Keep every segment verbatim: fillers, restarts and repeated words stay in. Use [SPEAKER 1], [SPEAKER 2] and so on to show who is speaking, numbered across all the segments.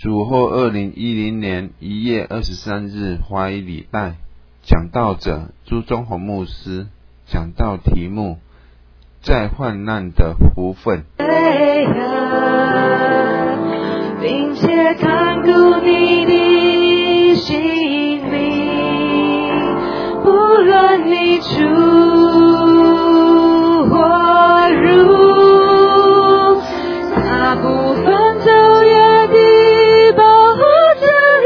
[SPEAKER 1] 主后二零一零年一月二十三日华语礼拜，讲道者朱宗宏牧师，讲道题目在患难的福分。
[SPEAKER 2] 并且看顾你的性命，不论你出或入，他不分昼夜地保护着你，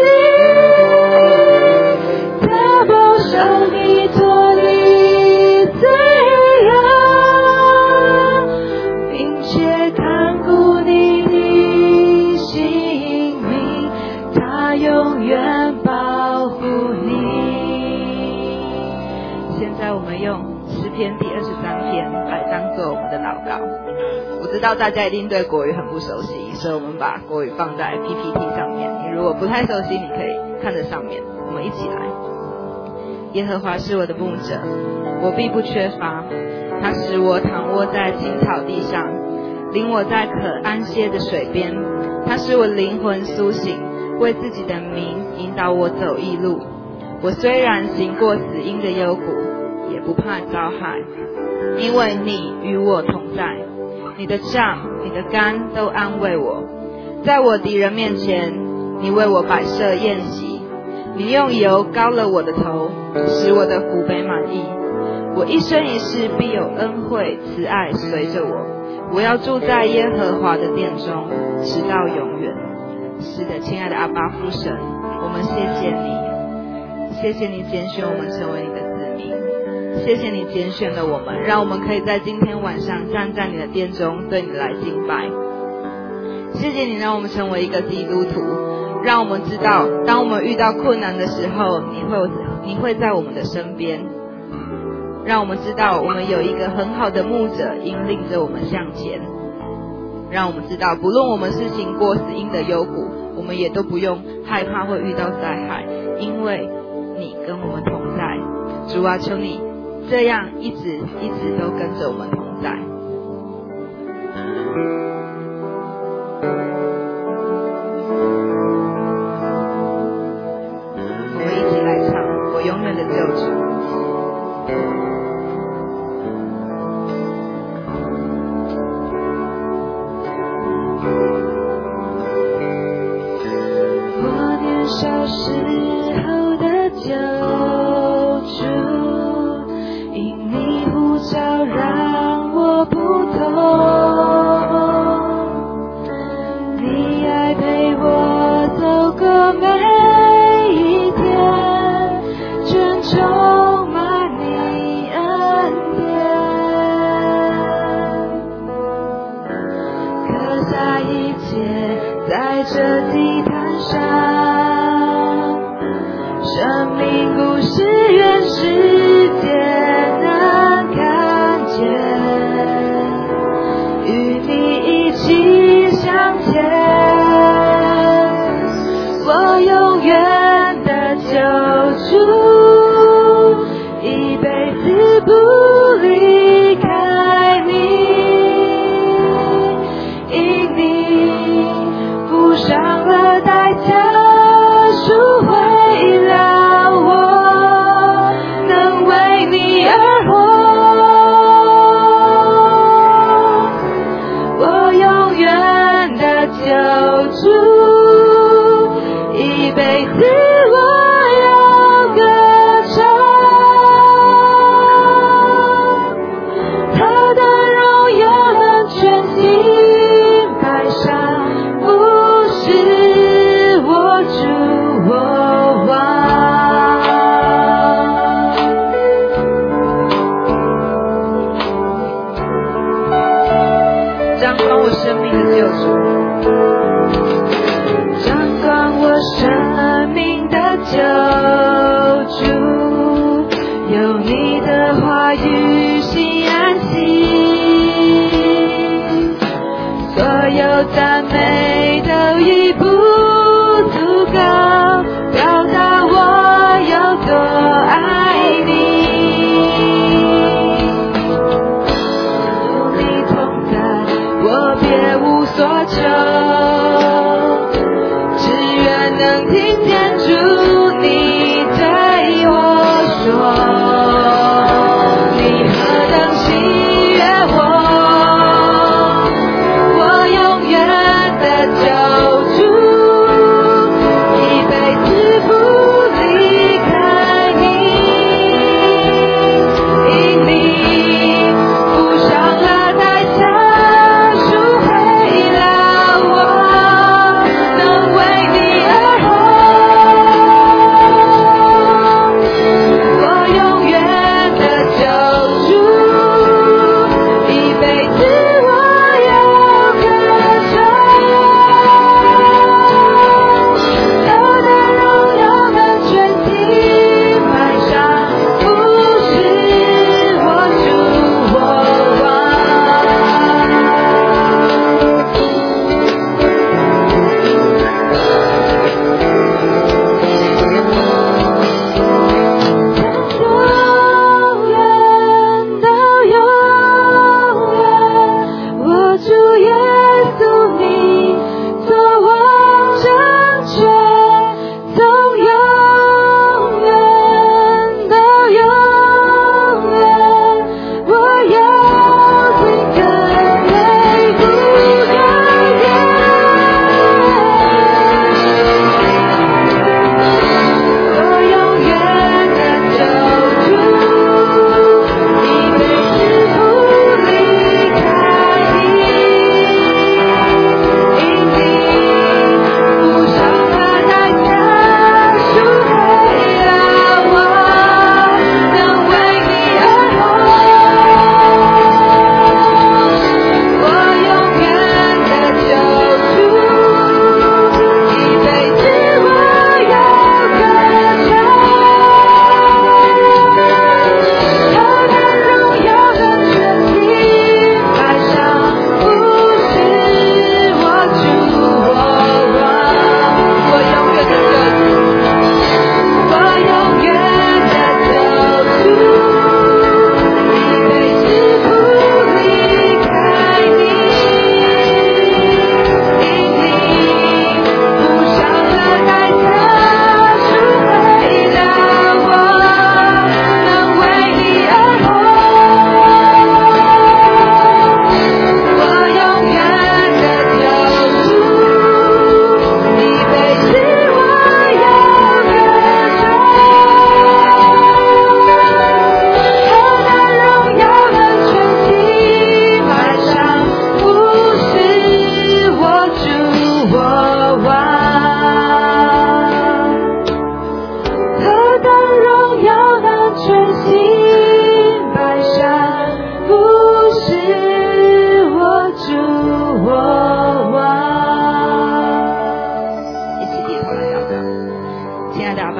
[SPEAKER 2] 他保守你脱离罪恶，并且看顾你的性命，他永远保护你。现在我们用诗篇第二十三篇来当做我们的祷告。我知道大家一定对国语很不熟悉，所以我们把国语放在 P P T 上面，你如果不太熟悉，你可以看着上面。我们一起来。耶和华是我的牧者，我必不缺乏。他使我躺卧在青草地上，领我在可安歇的水边。他使我灵魂苏醒，为自己的名引导我走义路。我虽然行过死荫的幽谷，也不怕遭害，因为你与我同在。你的杖你的竿都安慰我。在我敌人面前，你为我摆设宴席，你用油膏了我的头，使我的福杯满溢。我一生一世必有恩惠慈爱随着我，我要住在耶和华的殿中，直到永远。是的，亲爱的阿爸父神，我们谢谢你，谢谢你拣选我们成为你的子民，谢谢你拣选了我们，让我们可以在今天晚上站在你的殿中对你来敬拜。谢谢你让我们成为一个基督徒，让我们知道当我们遇到困难的时候，你会你会在我们的身边，让我们知道我们有一个很好的牧者引领着我们向前，让我们知道不论我们是行过死荫的幽谷，我们也都不用害怕会遇到灾害，因为你跟我们同在。主啊，求你这样一直一直都跟着我们同在。我们一起来唱我永远的救主。我年少时候的救主，因你呼召让我不同，你爱陪我走过每一天，全充满你恩典，刻下一切在这地毯上，生命故事愿世界能看见，与你一起向前，我永远的救主，一辈子不离开你，因你付上了代价，赎回了我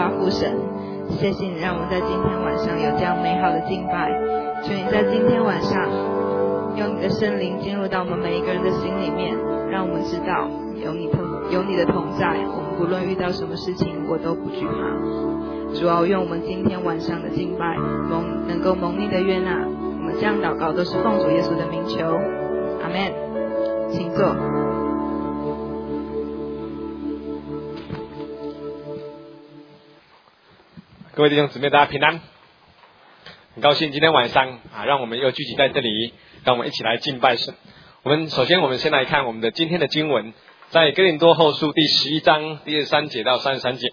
[SPEAKER 2] 爸父神，谢谢你让我们在今天晚上有这样美好的敬拜。求你在今天晚上用你的圣灵进入到我们每一个人的心里面，让我们知道有你同有你的同在，我们不论遇到什么事情我都不惧怕。主啊，愿我们今天晚上的敬拜蒙能够蒙你的悦纳。我们这样祷告都是奉主耶稣的名求，阿们。请坐。
[SPEAKER 3] 各位弟兄姊妹，大家平安。很高兴今天晚上啊，让我们又聚集在这里，让我们一起来敬拜神。我们首先，我们先来看我们的今天的经文，在哥林多后书第十一章第二十三节到三十三节。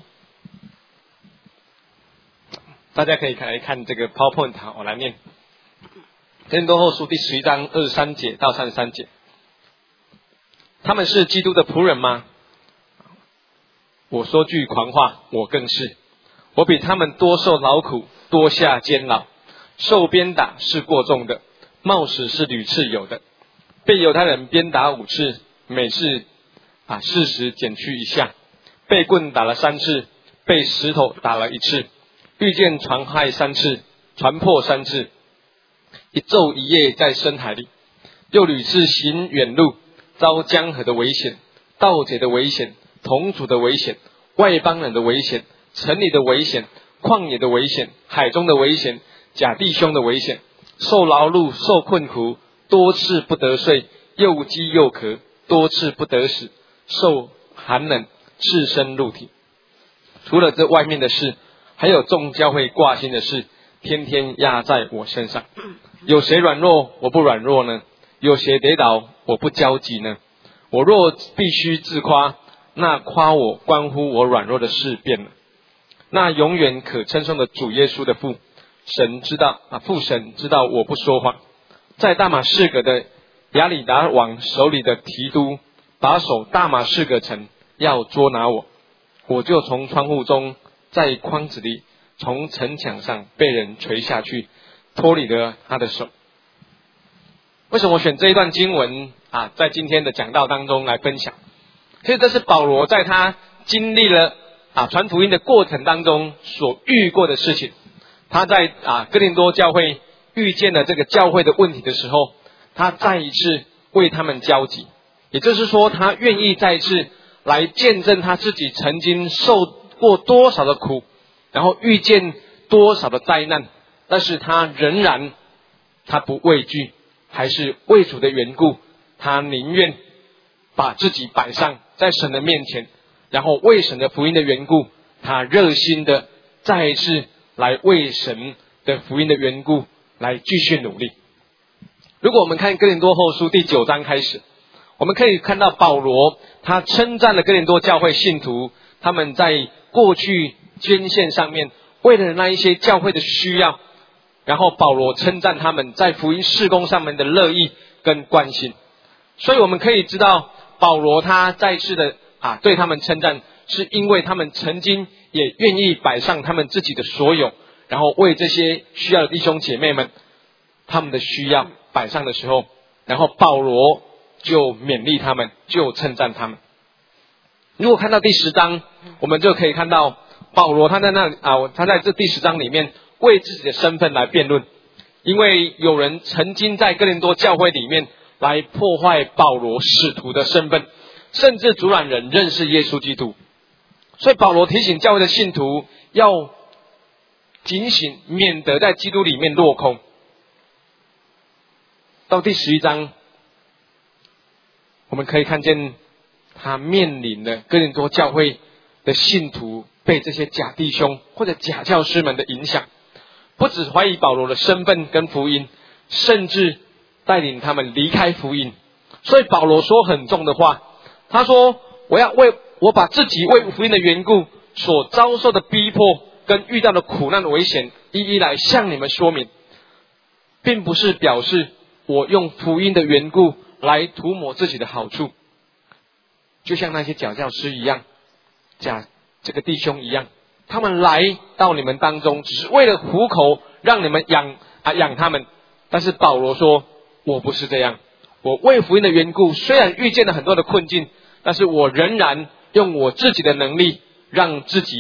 [SPEAKER 3] 大家可以来看这个 PowerPoint， 我来念。哥林多后书第十一章二十三节到三十三节。他们是基督的仆人吗？我说句狂话，我更是。我比他们多受劳苦，多下监牢，受鞭打是过重的，冒死是屡次有的。被犹太人鞭打五次，每次啊四十减去一下；被棍打了三次，被石头打了一次；遇见船害三次，船破三次；一昼一夜在深海里，又屡次行远路，遭江河的危险、盗贼的危险、同族的危险、外邦人的危险、城里的危险、旷野的危险、海中的危险、假弟兄的危险，受劳碌，受困苦，多次不得睡，又饥又渴，多次不得死，受寒冷，赤身露体。除了这外面的事，还有众教会挂心的事，天天压在我身上。有谁软弱，我不软弱呢？有谁跌倒，我不焦急呢？我若必须自夸，那夸我关乎我软弱的事变了。那永远可称颂的主耶稣的父神知道啊，父神知道我不说谎。在大马士革的亚里达王手里的提督把守大马士革城，要捉拿我，我就从窗户中，在筐子里，从城墙上被人垂下去，脱离了他的手。为什么我选这一段经文啊，在今天的讲道当中来分享？其实这是保罗在他经历了啊传福音的过程当中所遇过的事情。他在啊哥林多教会遇见了这个教会的问题的时候，他再一次为他们焦急，也就是说，他愿意再一次来见证他自己曾经受过多少的苦，然后遇见多少的灾难，但是他仍然他不畏惧，还是为主的缘故，他宁愿把自己摆上在神的面前，然后为神的福音的缘故，他热心的再一次来为神的福音的缘故来继续努力。如果我们看哥林多后书第九章开始，我们可以看到保罗他称赞了哥林多教会信徒，他们在过去捐献上面为了那一些教会的需要，然后保罗称赞他们在福音事工上面的乐意跟关心。所以我们可以知道，保罗他再次的啊对他们称赞，是因为他们曾经也愿意摆上他们自己的所有，然后为这些需要的弟兄姐妹们他们的需要摆上的时候，然后保罗就勉励他们，就称赞他们。如果看到第十章，我们就可以看到保罗他在那啊，他在这第十章里面为自己的身份来辩论，因为有人曾经在哥林多教会里面来破坏保罗使徒的身份，甚至阻拦人认识耶稣基督。所以保罗提醒教会的信徒要警醒，免得在基督里面落空。到第十一章，我们可以看见他面临了哥林多教会的信徒被这些假弟兄或者假教师们的影响，不只怀疑保罗的身份跟福音，甚至带领他们离开福音。所以保罗说很重的话，他说我要为我把自己为福音的缘故所遭受的逼迫跟遇到的苦难的危险一一来向你们说明，并不是表示我用福音的缘故来涂抹自己的好处，就像那些假教师一样，假这个弟兄一样，他们来到你们当中只是为了糊口，让你们养啊养他们。但是保罗说我不是这样，我为福音的缘故虽然遇见了很多的困境，但是我仍然用我自己的能力让自己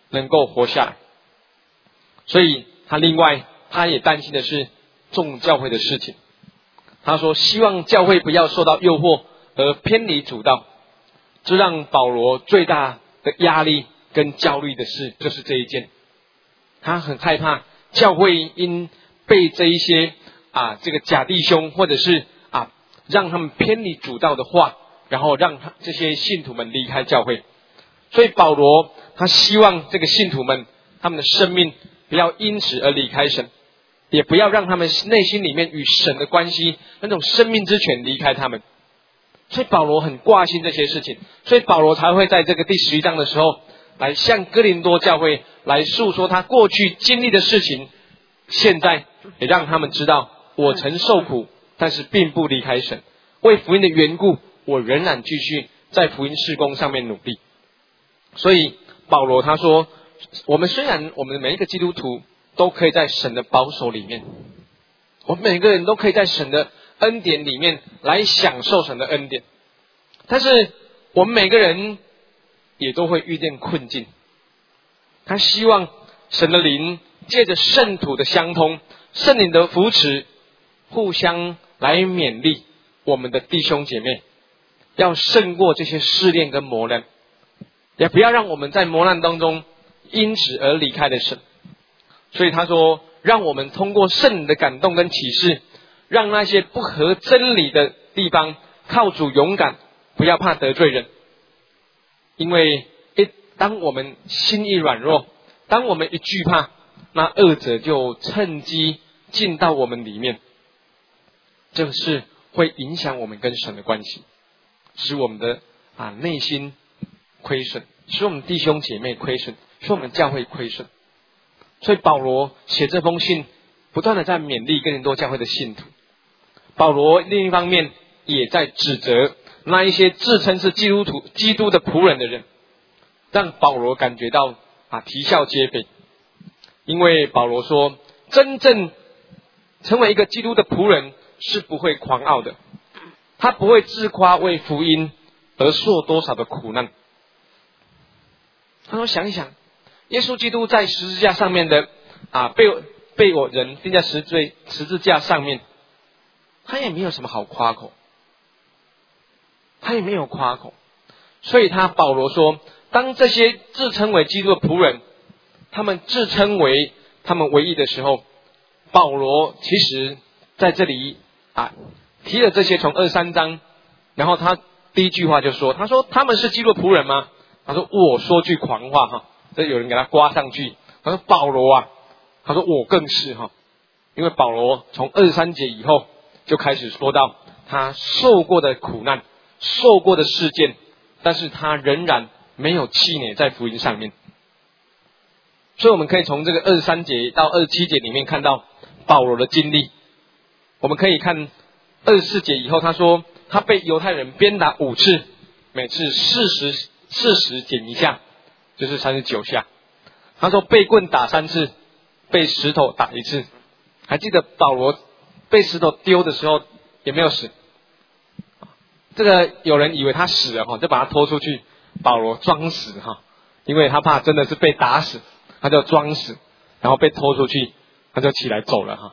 [SPEAKER 3] 能够活下来。所以他另外他也担心的是众教会的事情。他说希望教会不要受到诱惑而偏离主道。这让保罗最大的压力跟焦虑的事就是这一件，他很害怕教会因被这一些啊这个假弟兄或者是啊让他们偏离主道的话，然后让他这些信徒们离开教会。所以保罗他希望这个信徒们他们的生命不要因此而离开神，也不要让他们内心里面与神的关系那种生命之泉离开他们。所以保罗很挂心这些事情，所以保罗才会在这个第十一章的时候来向哥林多教会来诉说他过去经历的事情，现在也让他们知道我曾受苦，但是并不离开神，为福音的缘故我仍然继续在福音事工上面努力。所以保罗他说，我们虽然我们每一个基督徒都可以在神的保守里面，我们每个人都可以在神的恩典里面来享受神的恩典，但是我们每个人也都会遇见困境。他希望神的灵借着圣徒的相通，圣灵的扶持，互相来勉励我们的弟兄姐妹，要胜过这些试炼跟磨难，也不要让我们在磨难当中因此而离开了神。所以他说，让我们通过圣灵的感动跟启示，让那些不合真理的地方靠主勇敢，不要怕得罪人。因为一当我们心一软弱，当我们一惧怕，那恶者就趁机进到我们里面，这个是会影响我们跟神的关系，使我们的啊内心亏损，使我们弟兄姐妹亏损，使我们教会亏损。所以保罗写这封信不断的在勉励哥林多教会的信徒。保罗另一方面也在指责那一些自称是基督徒基督的仆人的人，让保罗感觉到啊啼笑皆非。因为保罗说，真正成为一个基督的仆人是不会狂傲的，他不会自夸为福音而受多少的苦难。他说想一想，耶稣基督在十字架上面的啊被被我人钉在十字十字架上面，他也没有什么好夸口，他也没有夸口。所以他保罗说，当这些自称为基督的仆人，他们自称为他们唯一的时候，保罗其实在这里啊提了这些从二十三章，然后他第一句话就说，他说他们是基督的仆人吗？他说我说句狂话哈，这有人给他刮上去。他说保罗啊，他说我更是哈，因为保罗从二十三节以后就开始说到他受过的苦难，受过的事件，但是他仍然没有气馁在福音上面。所以我们可以从这个二十三节到二十七节里面看到保罗的经历。我们可以看二十四节以后，他说他被犹太人鞭打五次，每次四十四十减一下，就是三十九下。他说被棍打三次，被石头打一次。还记得保罗被石头丢的时候也没有死，这个有人以为他死了，就把他拖出去，保罗装死，因为他怕真的是被打死，他就装死，然后被拖出去，他就起来走了。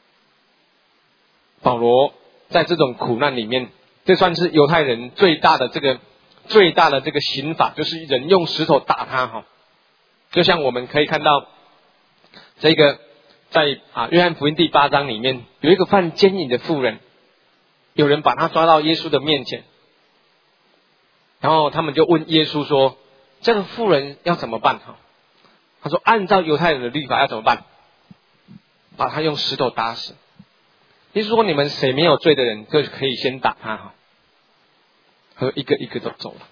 [SPEAKER 3] 保罗在这种苦难里面，这算是犹太人最大的这个最大的这个刑法，就是人用石头打他。就像我们可以看到这个在啊约翰福音第八章里面，有一个犯奸淫的妇人，有人把他抓到耶稣的面前，然后他们就问耶稣说，这个妇人要怎么办？他说按照犹太人的律法要怎么办？把他用石头打死。耶稣说你们谁没有罪的人就可以先打他。他说一个一个都走了。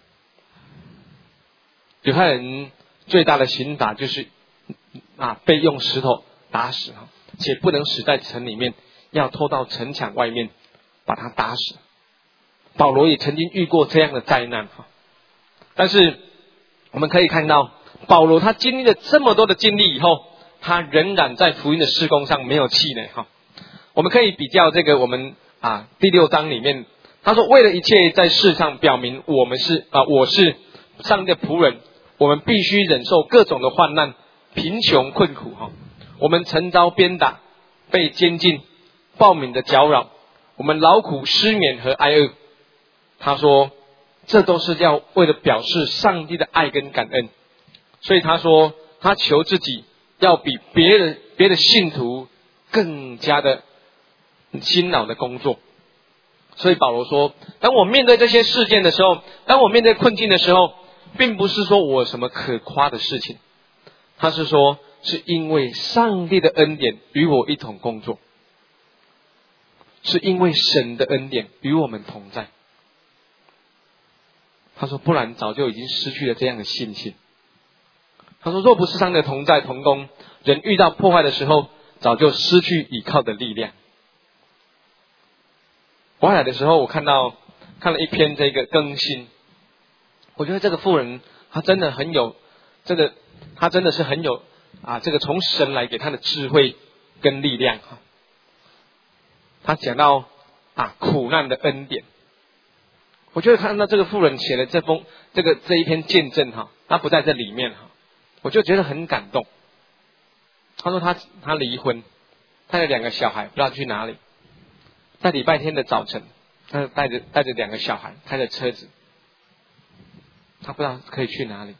[SPEAKER 3] 犹太人最大的刑罚就是啊被用石头打死，且不能死在城里面，要拖到城墙外面把他打死。保罗也曾经遇过这样的灾难。但是我们可以看到保罗他经历了这么多的经历以后，他仍然在福音的事工上没有气馁。我们可以比较这个我们啊第六章里面，他说为了一切在世上表明我们是啊我是上帝的仆人， 我们必须忍受各种的患难、贫穷、困苦哈。我们曾遭鞭打、被监禁、暴民的搅扰，我们劳苦失眠和挨饿。他说，这都是要为了表示上帝的爱跟感恩。所以他说，他求自己要比别的别的信徒更加的辛劳的工作。所以保罗说，当我面对这些事件的时候，当我面对困境的时候，并不是说我有什么可夸的事情，他是说是因为上帝的恩典与我一同工作，是因为神的恩典与我们同在。他说，不然早就已经失去了这样的信心。他说，若不是上帝的同在同工，人遇到破坏的时候，早就失去依靠的力量。我来的时候，我看到看了一篇这个更新，我觉得这个妇人她真的很有这个，她真的是很有啊，这个从神来给她的智慧跟力量哈。她讲到啊苦难的恩典，我觉得看到这个妇人写的这封这个这一篇见证哈，她不在这里面哈，我就觉得很感动。她说她她离婚，她有两个小孩，不知道去哪里。在礼拜天的早晨，他带着带着两个小孩，开着车子，他不知道可以去哪里。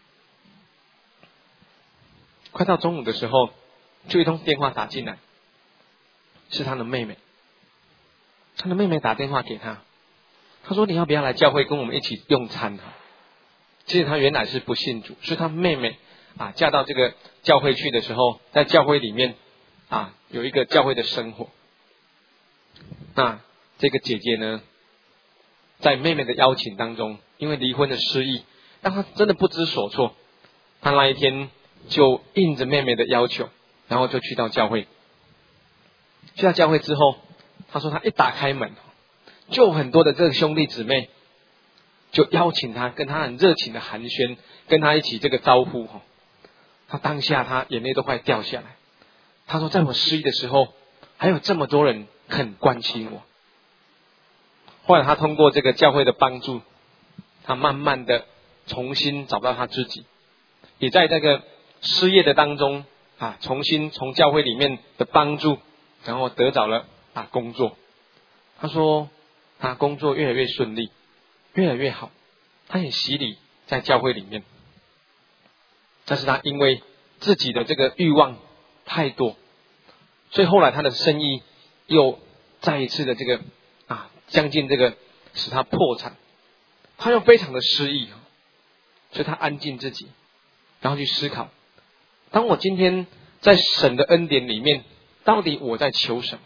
[SPEAKER 3] 快到中午的时候，就一通电话打进来，是他的妹妹。他的妹妹打电话给他，他说：“你要不要来教会跟我们一起用餐？”其实他原来是不信主，是他妹妹啊嫁到这个教会去的时候，在教会里面啊有一个教会的生活。那这个姐姐呢，在妹妹的邀请当中，因为离婚的失意，让她真的不知所措。她那一天就应着妹妹的要求，然后就去到教会。去到教会之后，她说她一打开门，就很多的这个兄弟姊妹就邀请她，跟她很热情的寒暄，跟她一起这个招呼。她当下她眼泪都快掉下来。她说，在我失意的时候，还有这么多人肯关心我。后来他通过这个教会的帮助，他慢慢的重新找到他自己，也在这个失业的当中啊，重新从教会里面的帮助，然后得着了啊工作。他说他工作越来越顺利，越来越好，他也洗礼在教会里面。但是他因为自己的这个欲望太多，所以后来他的生意又再一次的这个啊，将近这个使他破产，他又非常的失意，所以他安静自己，然后去思考：当我今天在神的恩典里面，到底我在求什么？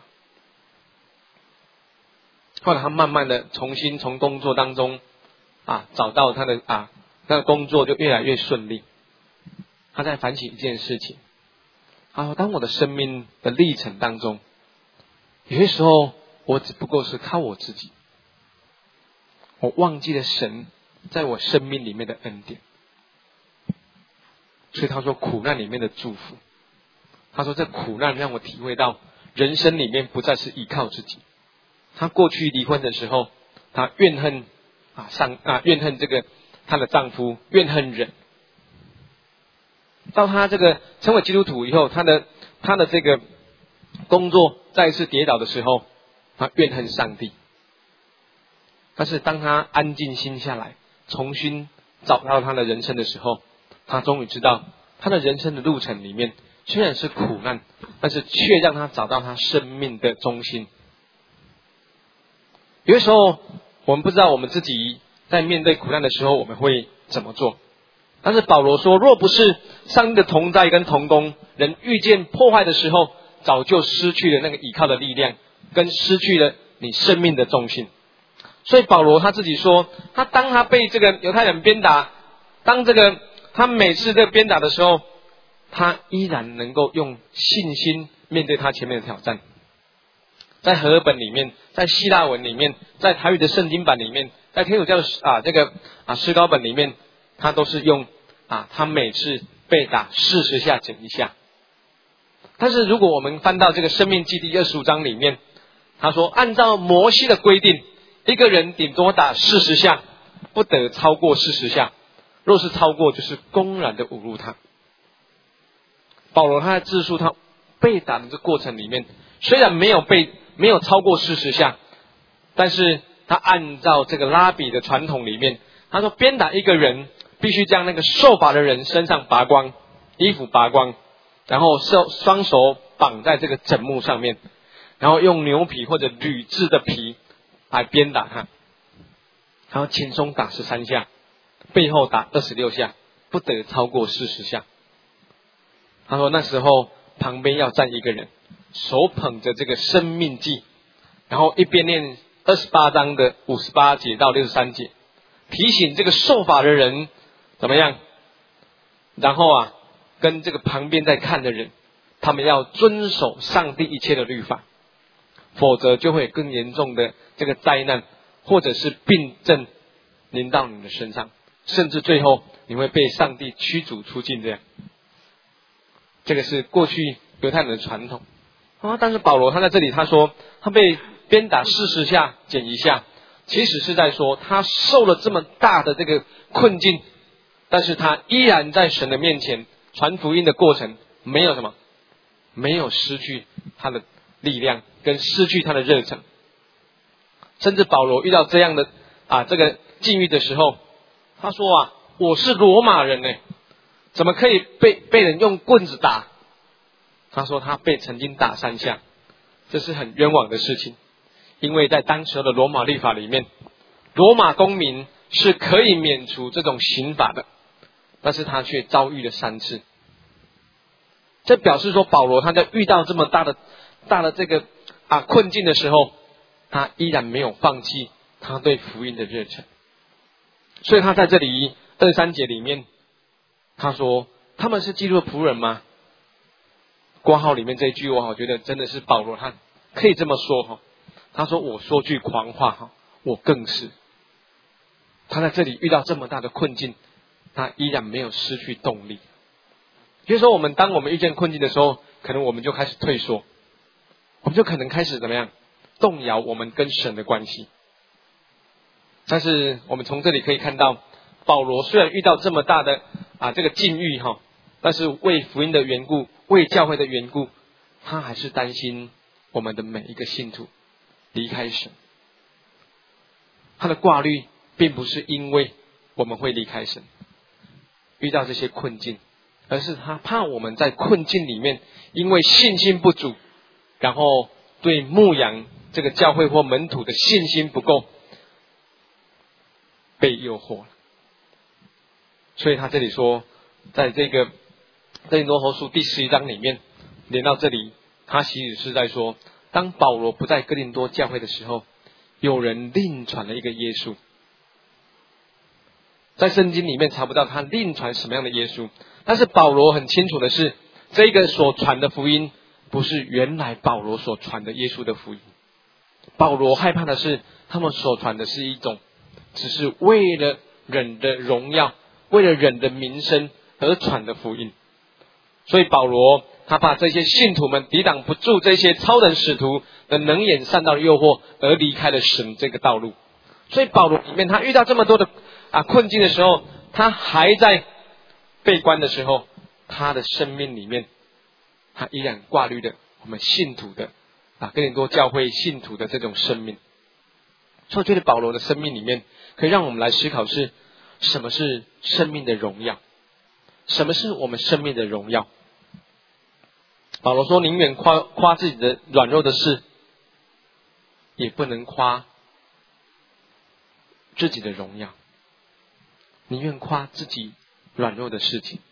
[SPEAKER 3] 后来他慢慢的重新从工作当中啊找到他的啊，那个工作就越来越顺利。他在反省一件事情，他说：当我的生命的历程当中，有些时候我只不过是靠我自己，我忘记了神在我生命里面的恩典。所以他说苦难里面的祝福，他说这苦难让我体会到人生里面不再是依靠自己。他过去离婚的时候，他怨恨啊上啊怨恨这个她的丈夫，怨恨人。到他这个成为基督徒以后，他的他的这个工作再一次跌倒的时候，他怨恨上帝。但是当他安静心下来，重新找到他的人生的时候，他终于知道他的人生的路程里面虽然是苦难，但是却让他找到他生命的中心。有的时候我们不知道我们自己在面对苦难的时候我们会怎么做，但是保罗说，若不是上帝的同在跟同工，人遇见破坏的时候，早就失去了那个依靠的力量，跟失去了你生命的中心。所以保罗他自己说，他当他被这个犹太人鞭打，当这个他每次这个鞭打的时候，他依然能够用信心面对他前面的挑战。在和合本里面，在希腊文里面，在台语的圣经版里面，在天主教的啊这个啊诗歌本里面，他都是用啊他每次被打四十下减一下。但是如果我们翻到这个申命记第二十五章里面，他说按照摩西的规定，一个人顶多打四十下，不得超过四十下。 若是超过，就是公然的侮辱他。保罗他在自述他被打的这过程里面，虽然没有被没有超过四十下，但是他按照这个拉比的传统里面，他说鞭打一个人必须将那个受罚的人身上拔光，衣服拔光，然后手双手绑在这个枕木上面，然后用牛皮或者铝制的皮来鞭打他，然后前胸打十三下，背后打二十六下，不得超过四十下。他说那时候旁边要站一个人，手捧着这个生命记，然后一边念二十八章的五十八节到六十三节，提醒这个受罚的人怎么样，然后啊跟这个旁边在看的人，他们要遵守上帝一切的律法，否则就会有更严重的这个灾难或者是病症临到你的身上，甚至最后你会被上帝驱逐出境。这样，这个是过去犹太人的传统啊。但是保罗他在这里他说他被鞭打四十下减一下，其实是在说他受了这么大的这个困境，但是他依然在神的面前传福音的过程没有什么，没有失去他的力量跟失去他的热忱。甚至保罗遇到这样的啊这个境遇的时候，他说啊，我是罗马人呢，怎么可以被被人用棍子打？他说他被曾经打三下，这是很冤枉的事情。因为在当时的罗马律法里面，罗马公民是可以免除这种刑罚的，但是他却遭遇了三次。这表示说保罗他在遇到这么大的大的这个啊困境的时候，他依然没有放弃他对福音的热忱。所以他在这里二十三节里面他说他们是基督的仆人吗？括号里面这一句我觉得真的是保罗他可以这么说哈。他说我说句狂话哈，我更是。他在这里遇到这么大的困境，他依然没有失去动力。比如说我们当我们遇见困境的时候，可能我们就开始退缩，我们就可能开始怎么样动摇我们跟神的关系。但是我们从这里可以看到，保罗虽然遇到这么大的啊这个境遇哈，但是为福音的缘故，为教会的缘故，他还是担心我们的每一个信徒离开神。他的挂虑并不是因为我们会离开神，遇到这些困境，而是他怕我们在困境里面因为信心不足，然后对牧养这个教会或门徒的信心不够，被诱惑了。所以他这里说，在这个哥林多后书第十一章里面连到这里，他其实是在说，当保罗不在哥林多教会的时候，有人另传了一个耶稣。在圣经里面查不到他另传什么样的耶稣，但是保罗很清楚的是，这个所传的福音不是原来保罗所传的耶稣的福音。保罗害怕的是他们所传的是一种只是为了人的荣耀，为了人的名声而传的福音。所以保罗他怕这些信徒们抵挡不住这些超人使徒的能言善道的诱惑，而离开了神这个道路。所以保罗里面他遇到这么多的啊困境的时候，他还在被关的时候，他的生命里面他依然挂虑的我们信徒的啊哥林多教会信徒的这种生命。所以我觉得保罗的生命里面可以让我们来思考是什么是生命的荣耀，什么是我们生命的荣耀。保罗说宁愿夸夸自己的软弱的事，也不能夸自己的荣耀。宁愿夸自己软弱的事情。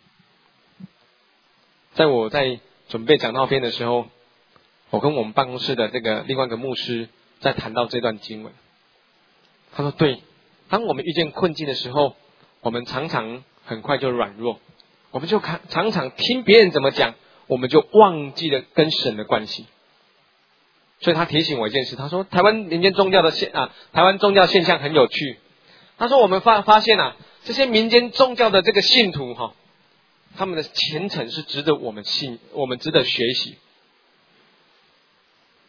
[SPEAKER 3] 在我在准备讲道篇的时候，我跟我们办公室的这个另外一个牧师在谈到这段经文。他说对，当我们遇见困境的时候，我们常常很快就软弱，我们就常常听别人怎么讲，我们就忘记了跟神的关系。所以他提醒我一件事，他说台湾民间宗教的现啊，台湾宗教现象很有趣。他说我们发发现啊，这些民间宗教的这个信徒哈，他们的虔诚是值得我们信，我们值得学习。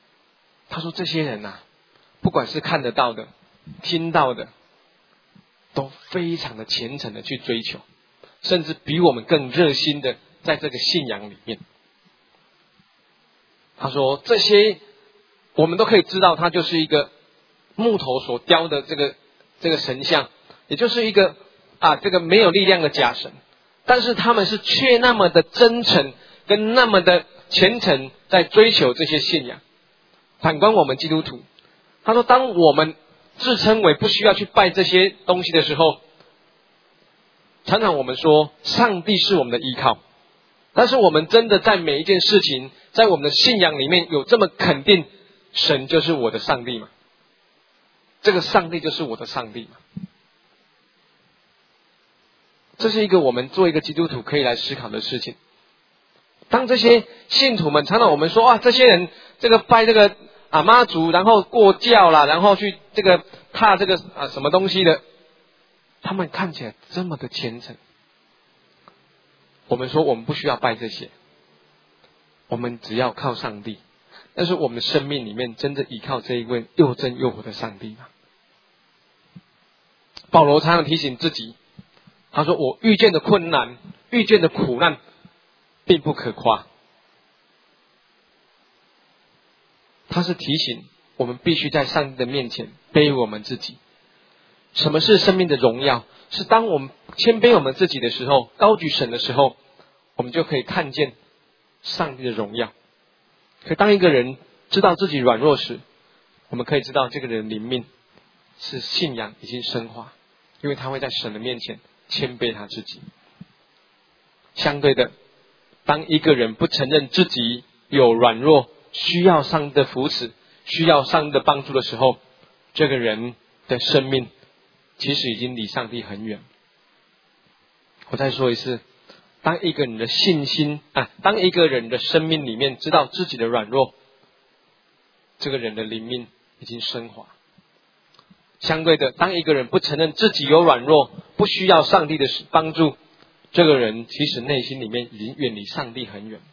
[SPEAKER 3] 他说这些人啊，不管是看得到的、听到的， 都非常的虔诚的去追求，甚至比我们更热心的在这个信仰里面。他说这些我们都可以知道，它就是一个木头所雕的这个这个神像，也就是一个啊这个没有力量的假神，但是他们是却那么的真诚跟那么的虔诚在追求这些信仰。反观我们基督徒，他说当我们自称为不需要去拜这些东西的时候，常常我们说上帝是我们的依靠，但是我们真的在每一件事情，在我们的信仰里面有这么肯定神就是我的上帝吗？这个上帝就是我的上帝吗？这是一个我们做一个基督徒可以来思考的事情。当这些信徒们常常我们说啊，这些人这个拜这个啊妈祖，然后过教啦，然后去这个踏这个啊什么东西的，他们看起来这么的虔诚。我们说我们不需要拜这些，我们只要靠上帝。但是我们的生命里面真的依靠这一位又真又活的上帝吗？保罗常常提醒自己，他说我遇见的困难，遇见的苦难并不可夸。他是提醒我们必须在上帝的面前卑微我们自己。什么是生命的荣耀？是当我们谦卑我们自己的时候，高举神的时候，我们就可以看见上帝的荣耀。可当一个人知道自己软弱时，我们可以知道这个人灵命是信仰已经升华，因为他会在神的面前谦卑他自己。相对的，当一个人不承认自己有软弱，需要上帝的扶持，需要上帝的帮助的时候，这个人的生命其实已经离上帝很远。我再说一次，当一个人的信心啊，当一个人的生命里面知道自己的软弱，这个人的灵命已经升华。相对的，当一个人不承认自己有软弱，不需要上帝的帮助，这个人其实内心里面已经远离上帝很远，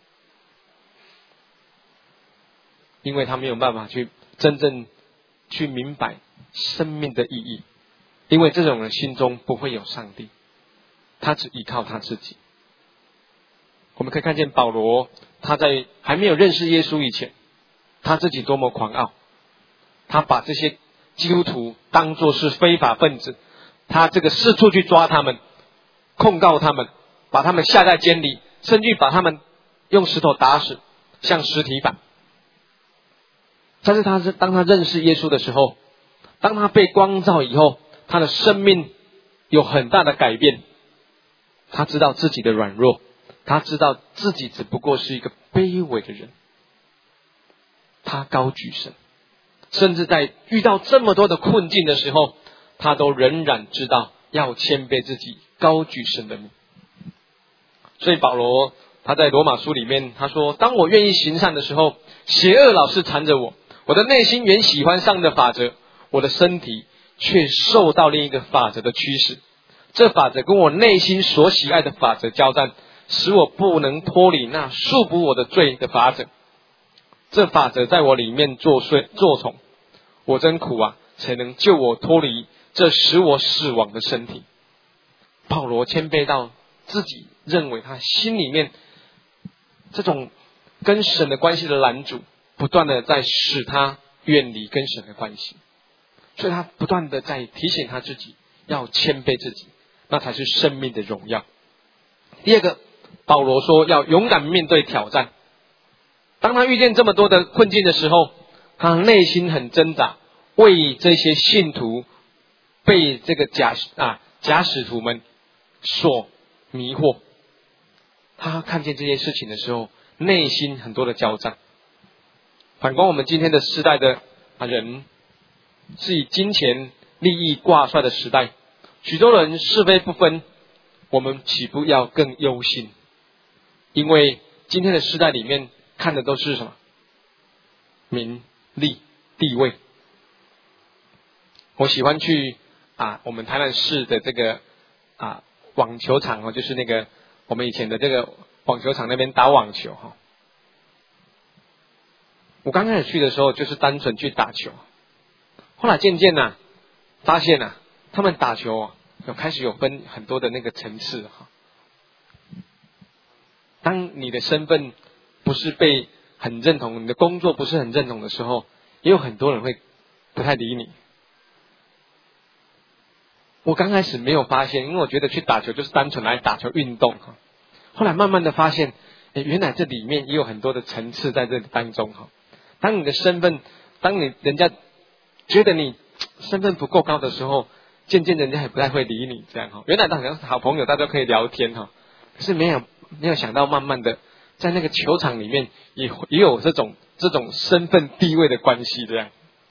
[SPEAKER 3] 因为他没有办法去真正去明白生命的意义，因为这种人心中不会有上帝，他只依靠他自己。我们可以看见保罗，他在还没有认识耶稣以前，他自己多么狂傲，他把这些基督徒当作是非法分子，他这个四处去抓他们，控告他们，把他们下在监里，甚至把他们用石头打死，像实体法。但是他是当他认识耶稣的时候，当他被光照以后，他的生命有很大的改变。他知道自己的软弱，他知道自己只不过是一个卑微的人，他高举神，甚至在遇到这么多的困境的时候，他都仍然知道要谦卑自己，高举神的名。所以保罗他在罗马书里面他说，当我愿意行善的时候，邪恶老是缠着我，我的内心原喜欢上的法则，我的身体却受到另一个法则的驱使。这法则跟我内心所喜爱的法则交战，使我不能脱离那束缚我的罪的法则。这法则在我里面作祟作宠，我真苦啊，才能救我脱离这使我死亡的身体。保罗谦卑到自己认为他心里面这种跟神的关系的拦阻，不断的在使他远离跟神的关系，所以他不断的在提醒他自己要谦卑自己，那才是生命的荣耀。第二个，保罗说要勇敢面对挑战。当他遇见这么多的困境的时候，他内心很挣扎，为这些信徒被这个假啊假使徒们所迷惑。他看见这些事情的时候，内心很多的交战。反观我们今天的时代的人，是以金钱利益挂帅的时代，许多人是非不分，我们岂不要更忧心？因为今天的时代里面看的都是什么？名利地位。我喜欢去啊，我们台南市的这个啊网球场哦，就是那个我们以前的这个网球场那边打网球哈。我刚开始去的时候就是单纯去打球，后来渐渐啊发现啊，他们打球啊有开始有分很多的那个层次哈。当你的身份不是被很认同，你的工作不是很认同的时候，也有很多人会不太理你。我刚开始没有发现，因为我觉得去打球就是单纯来打球运动哈。后来慢慢的发现，诶，原来这里面也有很多的层次在这当中哈。当你的身份，当你人家觉得你身份不够高的时候，渐渐人家也不太会理你这样哈。原来好像是好朋友，大家可以聊天哈，可是没有没有想到，慢慢的在那个球场里面也也有这种这种身份地位的关系这样。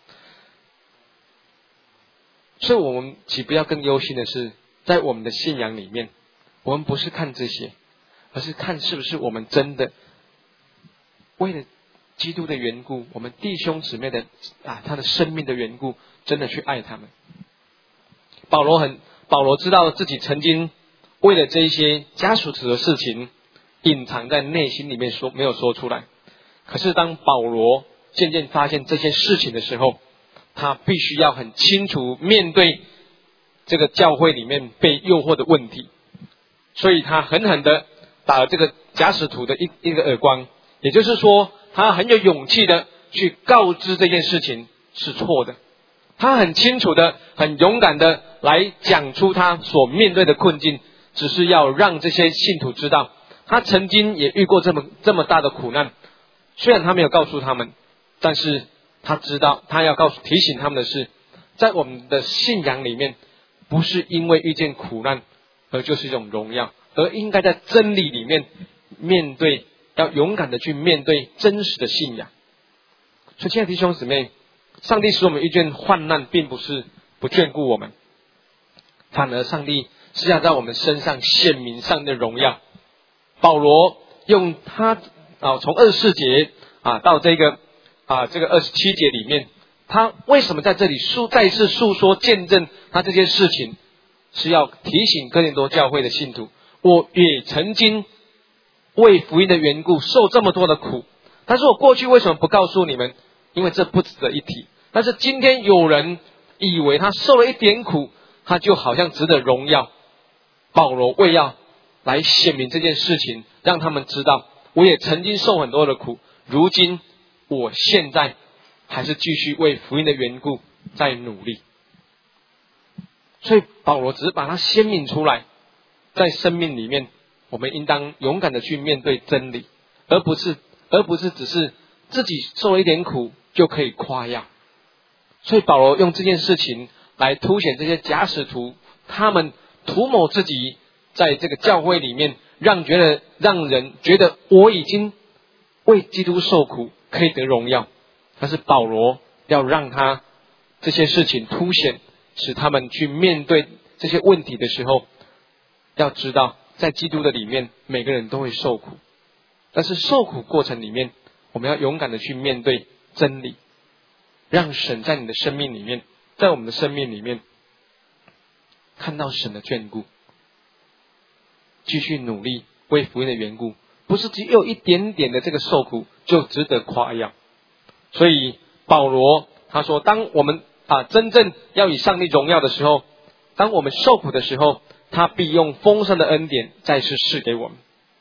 [SPEAKER 3] 所以我们岂不要更忧心的是，在我们的信仰里面，我们不是看这些，而是看是不是我们真的为了基督的缘故，我们弟兄姊妹的啊他的生命的缘故，真的去爱他们。保罗很保罗知道自己曾经为了这一些家属的事情隐藏在内心里面说没有说出来，可是当保罗渐渐发现这些事情的时候，他必须要很清楚面对这个教会里面被诱惑的问题，所以他狠狠的打了这个假使徒的一一个耳光，也就是说他很有勇气的去告知这件事情是错的，他很清楚的很勇敢的来讲出他所面对的困境，只是要让这些信徒知道他曾经也遇过这么这么大的苦难，虽然他没有告诉他们，但是他知道他要告诉提醒他们的是，在我们的信仰里面，不是因为遇见苦难而就是一种荣耀，而应该在真理里面面对，要勇敢的去面对真实的信仰。所以亲爱的弟兄姊妹，上帝使我们遇见患难，并不是不眷顾我们，反而上帝是要在我们身上显明上帝的荣耀。保罗用他啊从二十四节啊到这个啊这个二十七节里面，他为什么在这里述再一次述说见证他这件事情，是要提醒哥林多教会的信徒，我也曾经为福音的缘故受这么多的苦，但是我过去为什么不告诉你们？因为这不值得一提。但是今天有人以为他受了一点苦，他就好像值得荣耀。保罗为要来显明这件事情，让他们知道，我也曾经受很多的苦，如今我现在还是继续为福音的缘故在努力。所以保罗只是把它鲜明出来，在生命里面我们应当勇敢的去面对真理，而不是而不是只是自己受了一点苦就可以夸耀。所以保罗用这件事情来凸显这些假使徒，他们图谋自己在这个教会里面，让觉得让人觉得我已经为基督受苦，可以得荣耀。但是保罗要让他这些事情凸显，使他们去面对这些问题的时候，要知道在基督的里面，每个人都会受苦，但是受苦过程里面，我们要勇敢的去面对真理，让神在你的生命里面，在我们的生命里面看到神的眷顾，继续努力为福音的缘故，不是只有一点点的这个受苦就值得夸耀。所以保罗他说，当我们啊真正要以上帝荣耀的时候，当我们受苦的时候，他必用丰盛的恩典再次赐给我们。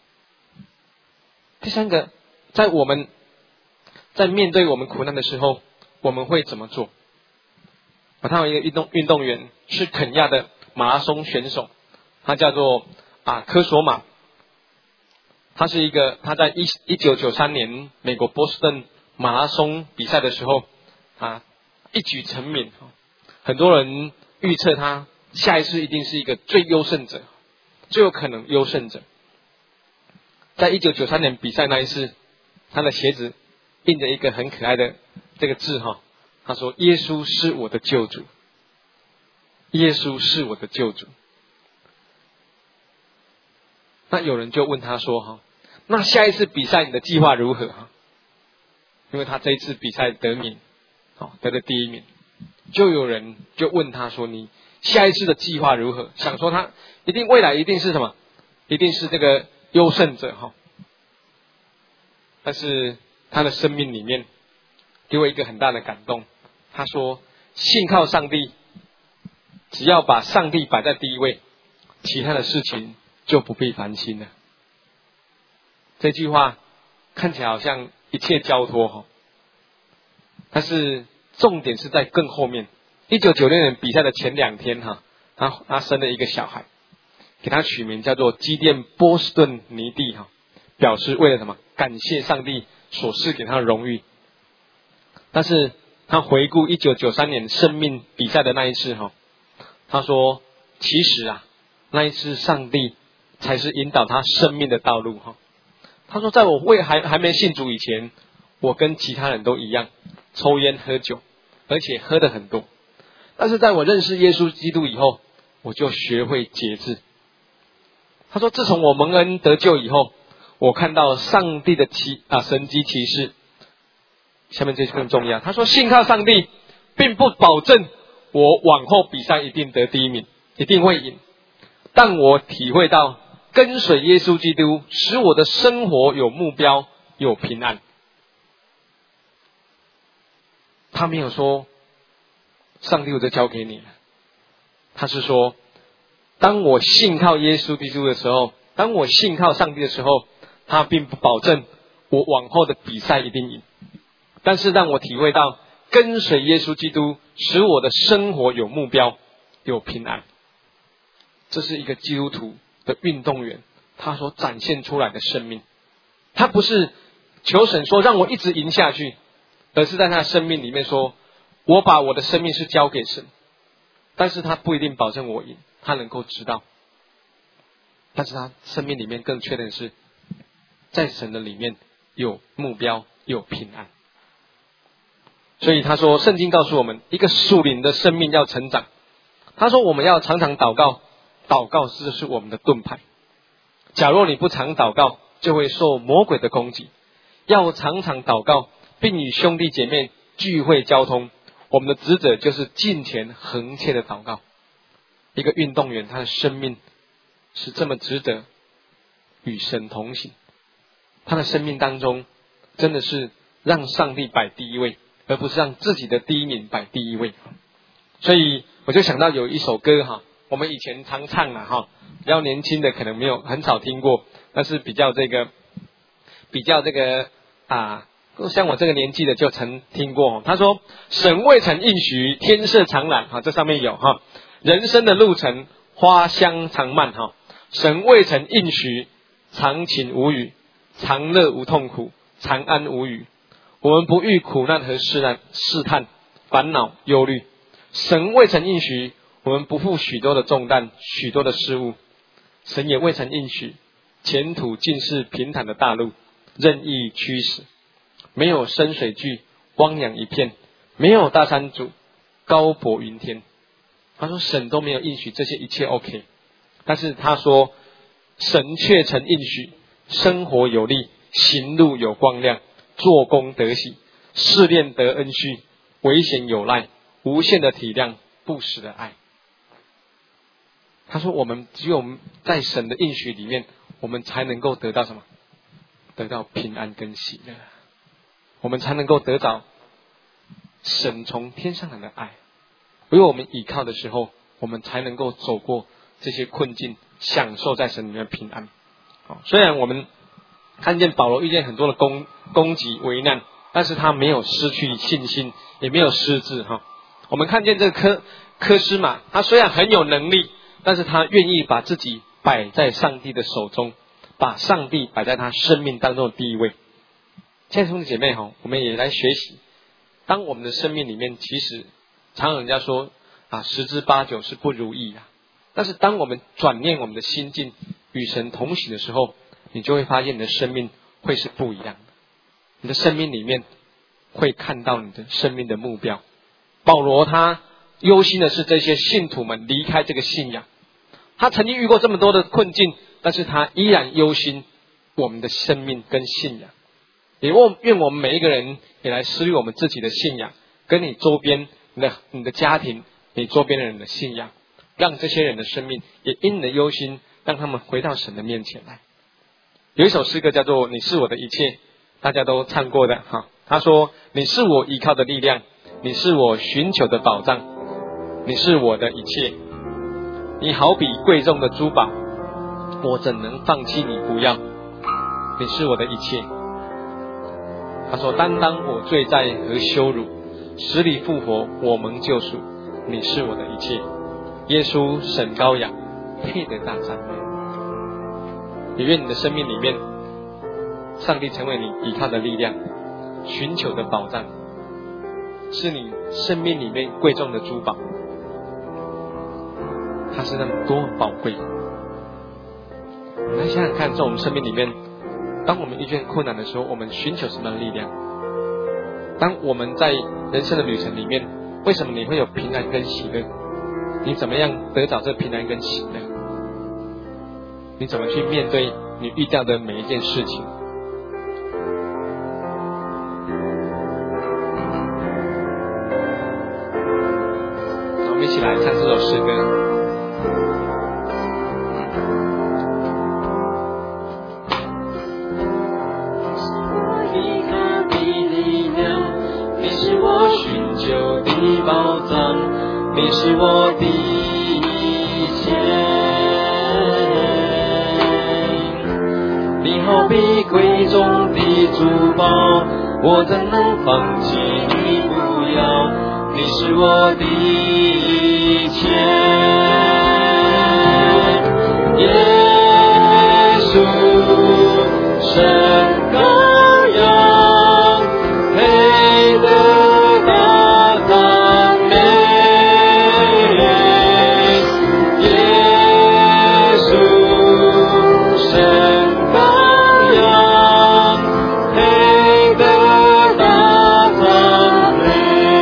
[SPEAKER 3] 第三个，在我们在面对我们苦难的时候，我们会怎么做？我看到一个运动运动员是肯亚的马拉松选手，他叫做啊科索马。他是一个他在一一九九三年美国波士顿马拉松比赛的时候啊一举成名，很多人预测他下一次一定是一个最优胜者，最有可能优胜者。在一九九三年比赛那一次，他的鞋子印着一个很可爱的这个字哈，他说耶稣是我的救主，耶稣是我的救主。那有人就问他说哈，那下一次比赛你的计划如何哈？因为他这一次比赛得名，好得了第一名，就有人就问他说，你下一次的计划如何？想说他一定未来一定是什么？一定是这个优胜者哈。但是他的生命里面给我一个很大的感动，他说信靠上帝只要把上帝摆在第一位，其他的事情就不必烦心了。这句话看起来好像一切交托哈，但是重点是在更后面。一九九六年比赛的前两天哈，他他生了一个小孩，给他取名叫做基甸波士顿尼蒂哈，表示为了什么？感谢上帝所赐给他的荣誉。但是他回顾一九九三年生命比赛的那一次哈，他说其实啊，那一次上帝才是引导他生命的道路哈。他说在我未还还没信主以前，我跟其他人都一样，抽烟喝酒，而且喝得很多。但是在我认识耶稣基督以后，我就学会节制。他说自从我蒙恩得救以后，我看到上帝的奇啊神迹奇事。下面这更重要，他说信靠上帝并不保证我往后比赛一定得第一名，一定会赢，但我体会到跟随耶稣基督使我的生活有目标，有平安。他没有说上帝我就交给你了，他是说当我信靠耶稣基督的时候，当我信靠上帝的时候，他并不保证我往后的比赛一定赢，但是让我体会到跟随耶稣基督使我的生活有目标，有平安。这是一个基督徒的运动员他所展现出来的生命。他不是求神说让我一直赢下去，而是在他的生命里面说我把我的生命是交给神，但是他不一定保证我赢，他能够知道，但是他生命里面更确认是在神的里面有目标，有平安。所以他说圣经告诉我们一个属灵的生命要成长，他说我们要常常祷告，祷告是我们的盾牌。假若你不常祷告，就会受魔鬼的攻击。要常常祷告，并与兄弟姐妹聚会交通。我们的职责就是敬虔恒切的祷告。一个运动员他的生命是这么值得与神同行，他的生命当中真的是让上帝摆第一位，而不是让自己的第一名摆第一位。所以我就想到有一首歌哈，我们以前常唱了哈，比较年轻的可能没有很少听过，但是比较这个比较这个啊，像我这个年纪的就曾听过。他说神未曾应许天色常蓝哈，这上面有哈，人生的路程花香常漫哈，神未曾应许常晴无雨，常乐无痛苦，常安无虞。我们不遇苦难和试难试探烦恼忧虑，神未曾应许我们不负许多的重担，许多的事物。神也未曾应许前途尽是平坦的大路，任意驱使，没有深水剧，汪洋一片，没有大山阻，高柏云天。他说神都没有应许这些一切 OK， 但是他说神却曾应许生活有力，行路有光亮，做工得喜，试炼得恩恤，危险有赖，无限的体谅，不死的爱。他说我们只有在神的应许里面，我们才能够得到什么？得到平安跟喜乐，我们才能够得到神从天上来的爱。唯有我们倚靠的时候，我们才能够走过这些困境，享受在神里面的平安。虽然我们看见保罗遇见很多的攻攻击危难，但是他没有失去信心，也没有失志哈。我们看见这个科科斯玛，他虽然很有能力，但是他愿意把自己摆在上帝的手中，把上帝摆在他生命当中的第一位。亲爱的兄弟姐妹哈，我们也来学习，当我们的生命里面其实常常人家说啊，十之八九是不如意的，但是当我们转念我们的心境与神同行的时候，你就会发现你的生命会是不一样的。你的生命里面会看到你的生命的目标。保罗他忧心的是这些信徒们离开这个信仰，他曾经遇过这么多的困境，但是他依然忧心我们的生命跟信仰。也愿我们每一个人也来思虑我们自己的信仰，跟你周边你的你的家庭，你周边的人的信仰，让这些人的生命也因你的忧心，让他们回到神的面前来。有一首诗歌叫做你是我的一切，大家都唱过的哈。他说你是我依靠的力量，你是我寻求的保障， 你是我的一切。你好比贵重的珠宝，我怎能放弃你不要？你是我的一切。他说，担当我罪债和羞辱，使你复活，我蒙救赎。你是我的一切。耶稣神羔羊，配得大赞美。也愿你的生命里面，上帝成为你依靠的力量，寻求的保障，是你生命里面贵重的珠宝，它是那么多么宝贵。你来想想看，在我们生命里面，当我们遇见困难的时候，我们寻求什么样的力量？当我们在人生的旅程里面，为什么你会有平安跟喜乐？你怎么样得到这平安跟喜乐？你怎么去面对你遇到的每一件事情？我们一起来唱这首诗歌。
[SPEAKER 4] 宝藏，你是我的一切，你好比贵重的珠宝，我怎能放弃你不要？你是我的一切，耶稣神羔羊，配得大赞美，耶稣神羔羊，配得大赞美。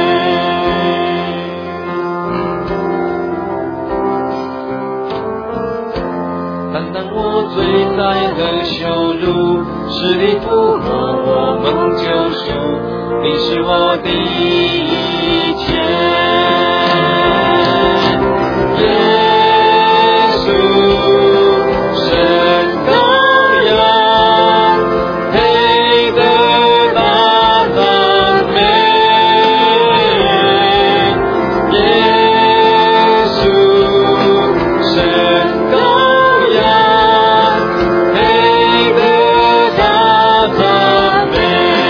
[SPEAKER 4] 担当我罪债和羞辱，使你复活，我们救赎，你是我的一切，耶稣神羔羊，配得大赞美，耶稣神羔羊，配得大赞美，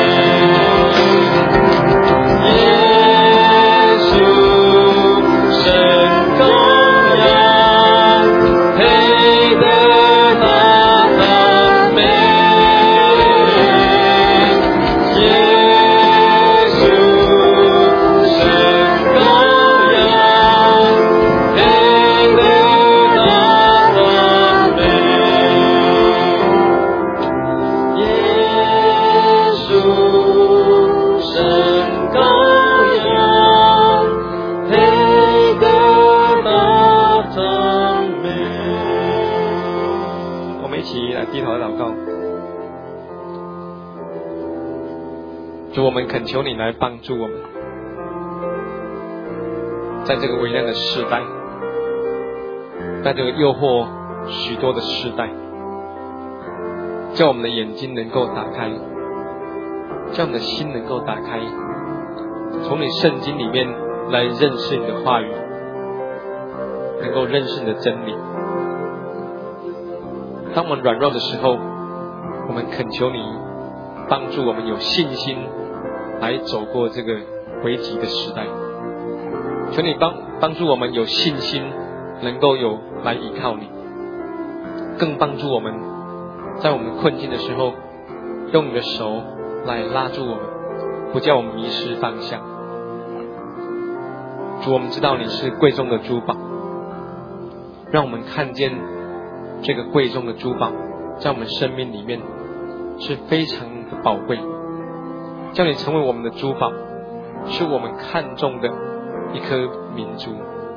[SPEAKER 4] 耶稣神羔羊，配得大赞美，耶稣神羔羊，配得大赞美，耶稣神羔羊，配得大赞美。
[SPEAKER 3] 我们一起来低头祷告。主，我们恳求你来帮助我们，在这个危难的时代，在这个诱惑许多的时代，叫我们的眼睛能够打开，叫我们的心能够打开，从你圣经里面来认识你的话语，能够认识你的真理。当我们软弱的时候，我们恳求你帮助我们有信心来走过这个危急的时代。求你帮帮助我们有信心，能够有来依靠你，更帮助我们在我们困境的时候，用你的手来拉住我们，不叫我们迷失方向。主，我们知道你是贵重的珠宝，让我们看见这个贵重的珠宝在我们生命里面是非常的宝贵，叫你成为我们的珠宝，是我们看重的一颗明珠，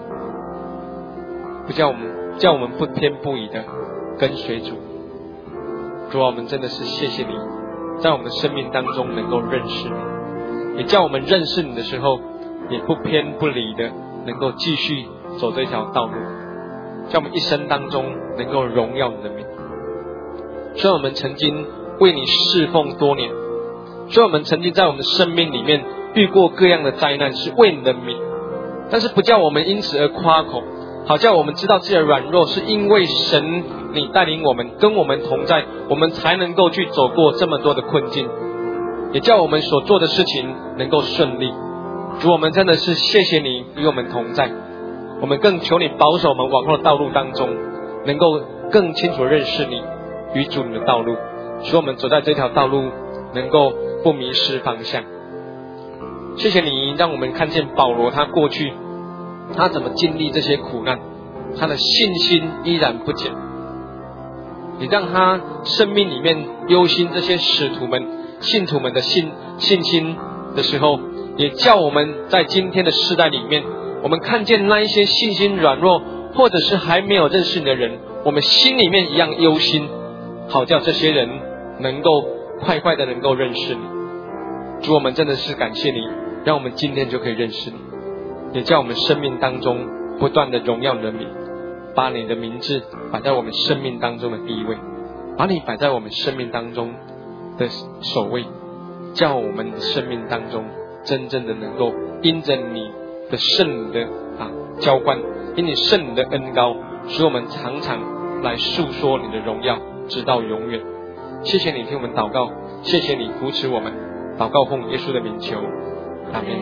[SPEAKER 3] 不叫我们叫我们不偏不倚的跟随主。主啊，我们真的是谢谢你，在我们的生命当中能够认识你，也叫我们认识你的时候，也不偏不离的能够继续走这条道路，叫我们一生当中能够荣耀你的名。虽然我们曾经为你侍奉多年，虽然我们曾经在我们的生命里面遇过各样的灾难，是为你的名， 但是不叫我们因此而夸口，好叫我们知道自己的软弱，是因为神你带领我们，跟我们同在，我们才能够去走过这么多的困境，也叫我们所做的事情能够顺利。主，我们真的是谢谢你与我们同在，我们更求你保守我们往后的道路当中，能够更清楚认识你与主你的道路，使我们走在这条道路能够不迷失方向。谢谢你让我们看见保罗他过去他怎么经历这些苦难，他的信心依然不减。你让他生命里面忧心这些使徒们信徒们的信信心的时候，也叫我们在今天的世代里面，我们看见那一些信心软弱或者是还没有认识你的人，我们心里面一样忧心，好叫这些人能够快快的能够认识你。主，我们真的是感谢你，让我们今天就可以认识你，也叫我们生命当中不断的荣耀你的名，把你的名字摆在我们生命当中的第一位，把你摆在我们生命当中的首位，叫我们生命当中真正的能够因着你的圣的啊浇灌，因你圣的恩膏，使我们常常来述说你的荣耀直到永远。谢谢你听我们祷告，谢谢你扶持我们，祷告奉耶稣的名求，阿们。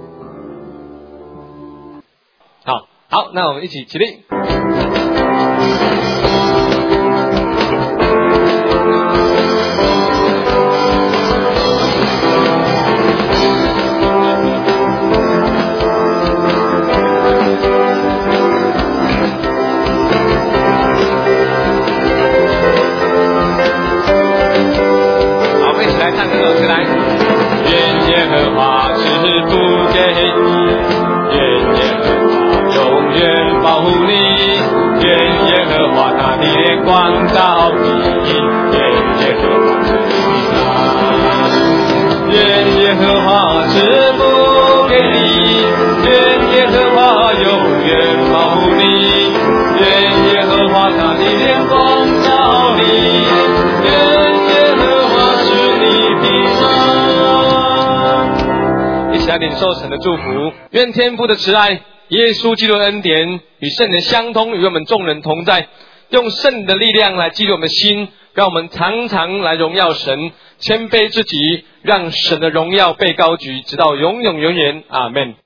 [SPEAKER 3] 好好，那我们一起起立。
[SPEAKER 4] 光照你，愿耶和华赐你平安，愿耶和华赐福给你，愿耶和华永远保护你，愿耶和华他的脸光照你，愿耶和华使你平安。
[SPEAKER 3] 一起来领受神的祝福，愿天父的慈爱、耶稣基督的恩典与圣灵相通，与我们众人同在。用圣灵的力量来激励我们的心，让我们常常来荣耀神，谦卑自己，让神的荣耀被高举，直到永永远远。阿们。